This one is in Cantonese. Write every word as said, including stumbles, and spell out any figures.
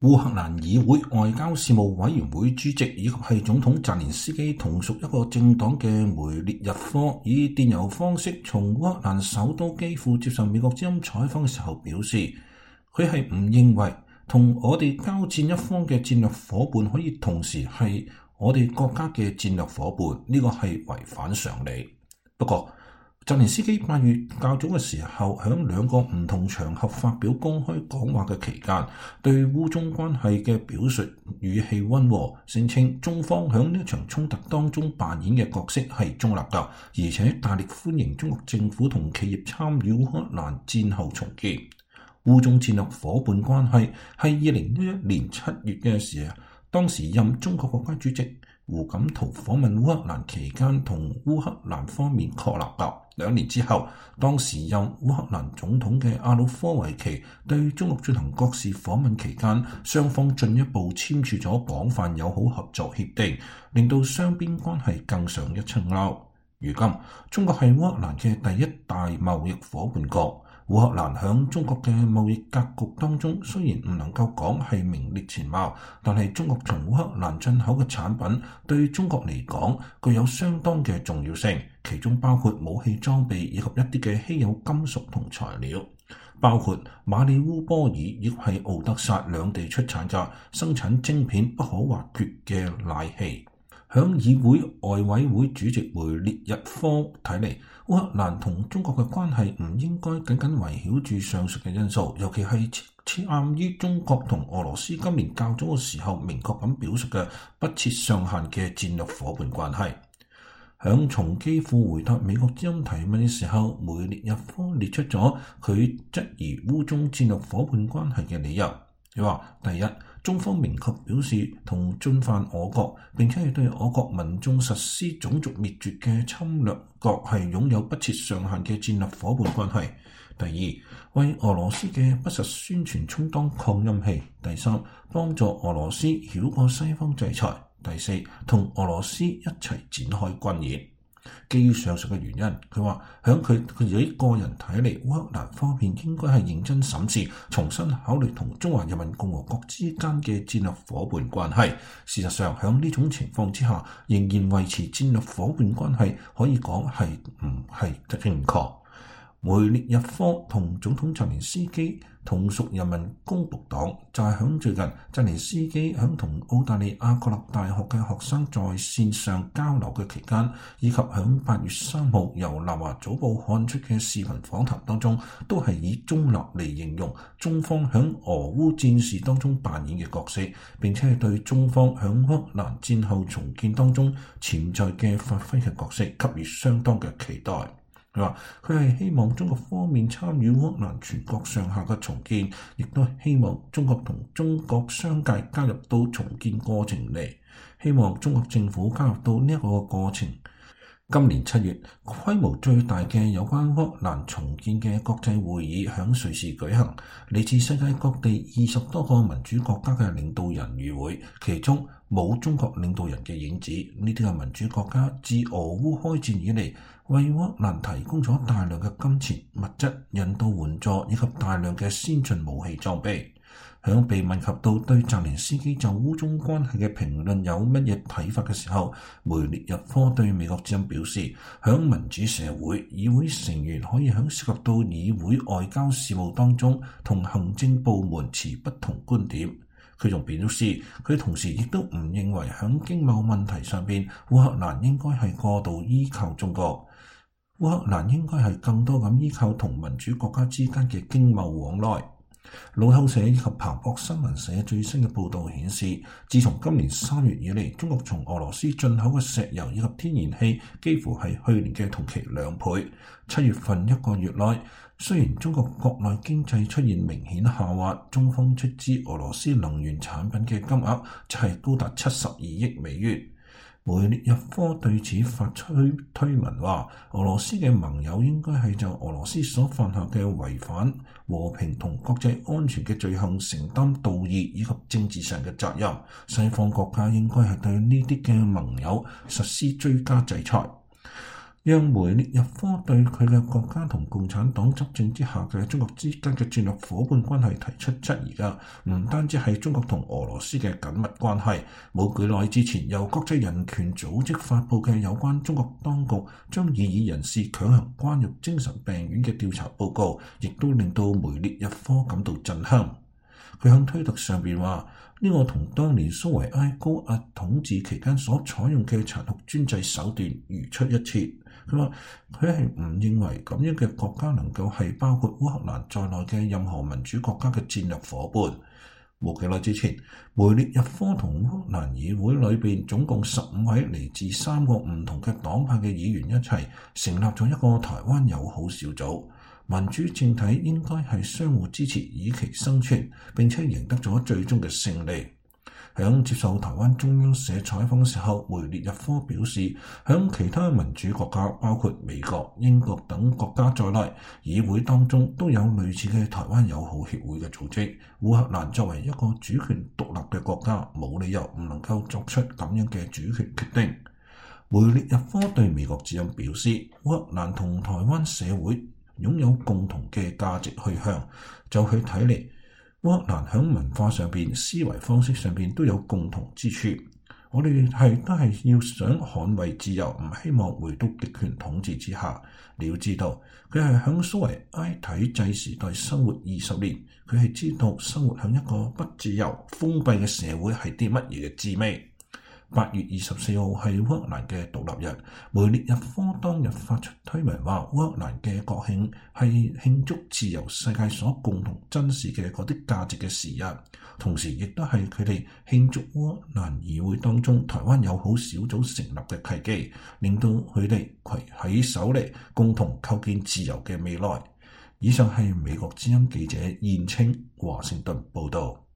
烏克蘭議會外交事務委員會主席以及係總統澤連斯基同屬一個政黨嘅梅列日科以電郵方式從烏克蘭首都基輔接受美國之音採訪嘅時候表示，佢係唔認為同我哋交戰一方嘅戰略夥伴可以同時係我哋國家嘅戰略夥伴，呢、這個係違反常理。不過，澤連斯基八月較早嘅時候，喺兩個唔同場合發表公開講話嘅期間，對烏中關係嘅表述語氣溫和，聲稱中方喺呢一場衝突當中扮演嘅角色係中立㗎，而且大力歡迎中國政府同企業參與烏克蘭戰後重建。烏中戰略夥伴關係係二零一一年七月嘅時候，當時任中國國家主席胡錦濤訪問烏克蘭期間同烏克蘭方面確立㗎。兩年之後，當時任烏克蘭總統嘅亞努科維奇對中國進行國事訪問期間，雙方進一步簽署咗廣泛友好合作協定，令到雙邊關係更上一層樓。如今，中國係烏克蘭嘅第一大貿易夥伴國。烏克蘭響中國嘅貿易格局當中，雖然唔能夠講係名列前茅，但係中國從烏克蘭進口嘅產品對中國嚟講具有相當嘅重要性，其中包括武器裝備以及一啲嘅稀有金屬同材料，包括馬里烏波爾亦係敖德薩兩地出產嘅生產晶片不可或缺嘅氖氣。響議會外委會主席梅列日科睇嚟，烏克蘭同中國嘅關係唔應該僅僅圍繞住上述嘅因素，尤其係切啱於中國同俄羅斯今年較早嘅時候明確咁表述嘅不設上限嘅戰略夥伴關係。響從基輔回答美國之音提問嘅時候，梅列日科列出咗佢質疑烏中戰略夥伴關係嘅理由。佢話：第一，中方明確表示同進犯我國並且係對我國民眾實施種族滅絕嘅侵略國係擁有不設上限嘅戰略夥伴關係。第二，為俄羅斯嘅不實宣傳充當擴音器。第三，幫助俄羅斯繞過西方制裁。第四，同俄羅斯一齊展開軍演。基於上述嘅原因，佢話響佢佢自己個人睇嚟，烏克蘭方面應該係認真審視，重新考慮同中華人民共和國之間嘅戰略夥伴關係。事實上，響呢種情況之下，仍然維持戰略夥伴關係，可以講係唔係正確。梅列日科同總統澤連斯基同屬人民公僕黨，就係響最近澤連斯基響同澳大利亞國立大學嘅學生在線上交流嘅期間，以及響八月三號由南華早報刊出嘅視頻訪談當中，都係以中立嚟形容中方響俄烏戰事當中扮演嘅角色，並且係對中方響烏克蘭戰後重建當中潛在嘅發揮嘅角色給予相當嘅期待。佢話：佢係希望中國方面參與烏克蘭全國上下嘅重建，亦都希望中國同中國商界加入到重建過程嚟，希望中國政府加入到呢一個過程。今年七月，規模最大嘅有關烏克蘭重建嘅國際會議響瑞士舉行，嚟自世界各地二十多個民主國家嘅領導人與會，其中冇中國領導人嘅影子。呢啲嘅民主國家自俄烏開戰以嚟，為烏克蘭提供咗大量嘅金錢、物質、人道援助以及大量嘅先進武器裝備。響被問及到對澤連斯基就烏中關係嘅評論有乜嘢睇法嘅時候，梅列日科對美國之音表示，響民主社會，議會成員可以響涉及到議會外交事務當中同行政部門持不同觀點。佢仲表示，佢同時亦都唔認為響經貿問題上邊，烏克蘭應該係過度依靠中國。烏克蘭應該係更多咁依靠同民主國家之間嘅經貿往來。路透社以及彭博新聞社最新嘅報導顯示，自從今年三月以嚟，中國從俄羅斯進口嘅石油以及天然氣幾乎係去年嘅同期兩倍。七月份一個月內，雖然中國國內經濟出現明顯下滑，中方出資俄羅斯能源產品嘅金額就係高達七十二億美元。梅列日科對此發出推文話，俄羅斯嘅盟友應該係就俄羅斯所犯下嘅違反和平同國際安全嘅罪行承擔道義以及政治上嘅責任。西方國家應該係對呢啲嘅盟友實施追加制裁。 讓梅列日科對佢嘅國家同共產黨執政之下嘅中國之間嘅戰略夥伴關係提出質疑嘅，唔單止係中國同俄羅斯嘅緊密關係。冇幾耐之前，由國際人權組織發布嘅有關中國當局將異議人士強行關入精神病院嘅調查報告，亦都令到梅列日科感到震撼。佢喺推特上邊話：呢個同當年蘇維埃高壓統治期間所採用嘅殘酷專制手段如出一轍。佢話佢係唔認為咁樣嘅國家能夠係包括烏克蘭在內嘅任何民主國家嘅戰略夥伴。冇幾耐之前，梅列日科同烏克蘭議會裏邊總共十五位嚟自三個唔同嘅黨派嘅議員一齊成立咗一個台灣友好小組。民主政體應該係相互支持，以其生存，並且贏得咗最終嘅勝利。響接受台灣中央社採訪嘅時候，梅列日科表示，響其他民主國家，包括美國、英國等國家在內，議會當中都有類似嘅台灣友好協會嘅組織。烏克蘭作為一個主權獨立嘅國家，冇理由唔能夠作出咁樣嘅主權決定。梅列日科對美國之音表示，烏克蘭同台灣社會擁有共同嘅價值去向，就去睇嚟，烏克蘭喺文化上邊、思維方式上邊都有共同之處。我哋係都係要想捍衛自由，唔希望回到極權統治之下。你要知道，佢係喺蘇維埃體制時代生活二十年，佢係知道生活喺一個不自由、封閉嘅社會係啲乜嘢嘅滋味。八月二十四號係烏克蘭嘅獨立日，梅列日科當日發出推文話，烏克蘭嘅國慶係慶祝自由世界所共同珍視嘅嗰啲價值嘅時日，同時亦都係佢哋慶祝烏克蘭議會當中台灣友好小組成立嘅契機，令到佢哋攜起手嚟共同構建自由嘅未來。以上係美國之音記者燕青華盛頓報道。